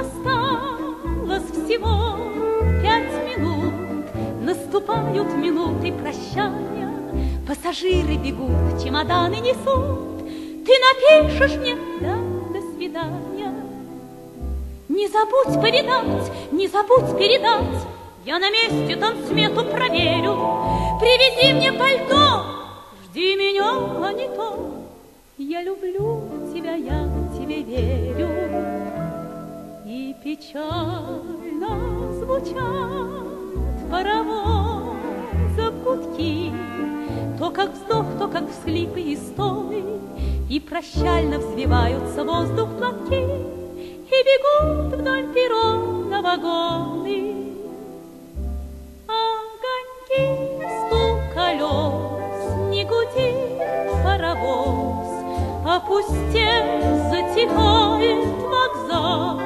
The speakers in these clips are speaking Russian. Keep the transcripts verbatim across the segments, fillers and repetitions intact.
Осталось всего пять минут, наступают минуты прощания. Пассажиры бегут, чемоданы несут. Ты напишешь мне «да, до свидания». Не забудь передать, не забудь передать, я на месте танцмету проверю. Привези мне пальто, жди меня, а не то. Я люблю тебя, я тебе верю. И печально звучат паровоза гудки, то как вздох, то как всхлип и стой, и прощально взвиваются воздух платки, и бегут вдоль перрона вагоны. Огоньки, стук колес, не гуди паровоз, опустев, затихает вокзал.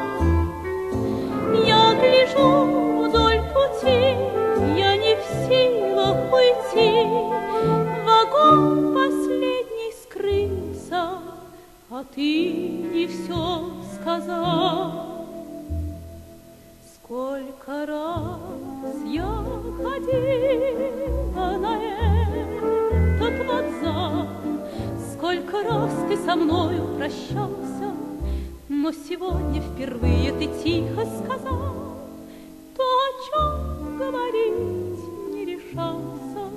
Я гляжу вдоль пути, я не в силах уйти. Вагон последний скрылся, а ты не все сказал. Сколько раз я ходила на этот вокзал, сколько раз ты со мною прощался, но сегодня впервые ты тихо сказал то, о чем говорить не решался.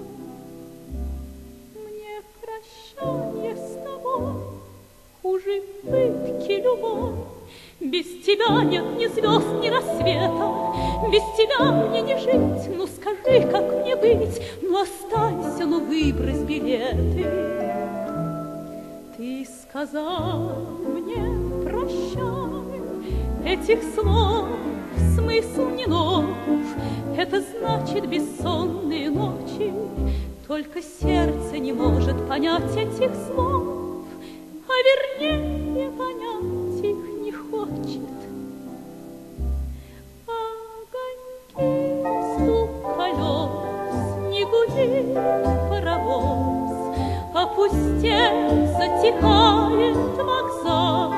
Мне прощанье с тобой хуже пытки любовь. Без тебя нет ни звезд, ни рассвета, без тебя мне не жить. Ну скажи, как мне быть, ну останься, ну выбрось билеты. Ты сказал мне прощай, этих слов смысл не нож. Это значит бессонные ночи, только сердце не может понять этих слов, а вернее понять их не хочет. Огоньки, стук колес, не гудит паровоз, опустев, затихает вокзал.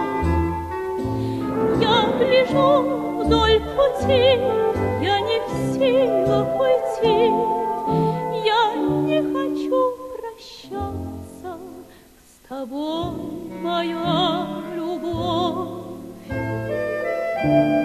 Я гляжу вдоль пути, я не в силах уйти. Я не хочу прощаться с тобой, моя любовь.